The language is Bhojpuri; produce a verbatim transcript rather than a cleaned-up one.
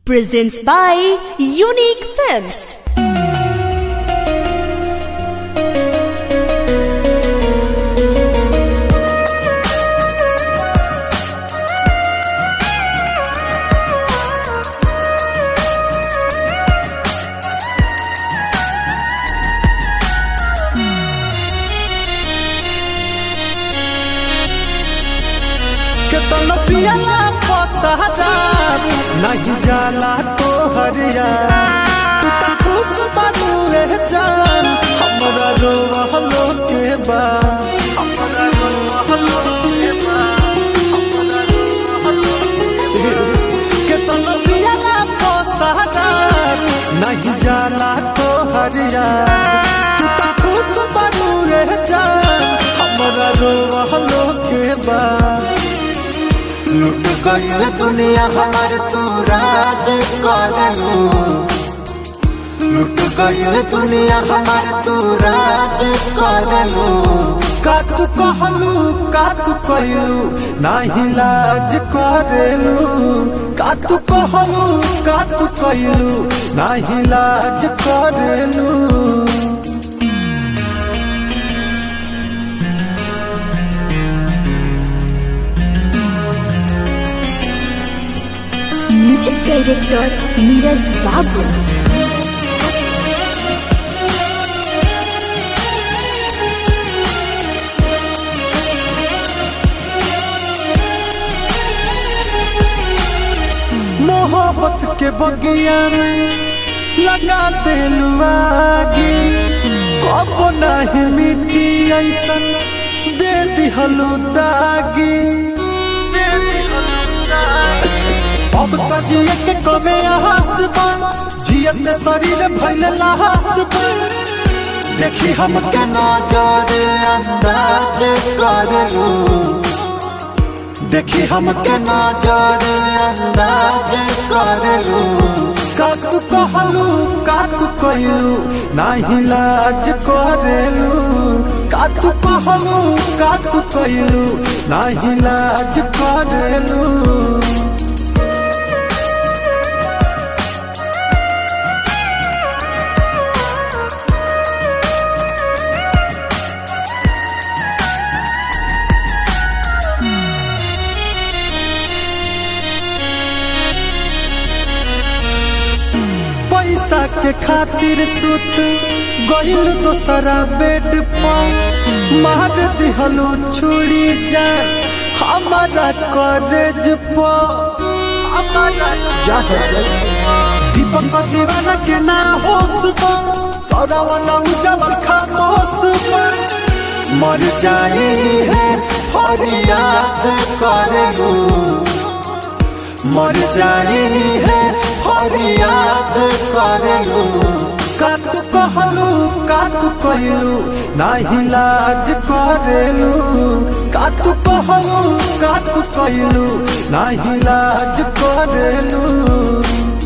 Presents by Unique Films. केतनो पियला पसहजार नहीं जाला तो हरिया तू तो खुश बानुए जान हमरा रोहलो के बा हमरा रोहलो के बा हमरा रोहलो के बा केतनो पियला पसहजार नहीं जाला तो हरिया तू तो खुश बानुए जान हमरा रोहलो के बा लुट गईल दुनिया हमार तू राज करलू लुट गईल दुनिया हमार तू राज करलू का तू कहलू का तू कहलू नाही लाज करेलू का तू कहलू का तू कहलू नाही लाज करेलू Music Director Neeraj Babu. मोहब्बत के बगिया में लगा देलू आगी कब नहीं मिट्टी ऐसन दे दिहलू दागी अब तो जिए के कमे आस बा जियत शरीर भइल लाश बा देखी हम के नजर अंदाज करलू देखी हम के नजर अंदाज करलू का तू कहलू का तू कहलू नाही लाज करेलू का तू कहलू का तू कहलू नाही लाज करेलू पैसा के खातिर सुत गइल दोसरा बेड पर मार दिहलू छुरी जा हमारा कॉलेज पर दीपक दीवाना के ना होश पर सौरावना उजल खामोश पर मर जाई है फरियाद करेलू मर जाई है फरियाद करलू का तू कहलू का तू कहलू नाही लाज करेलू का तू कहलू का तू कहलू नाही लाज करेलू।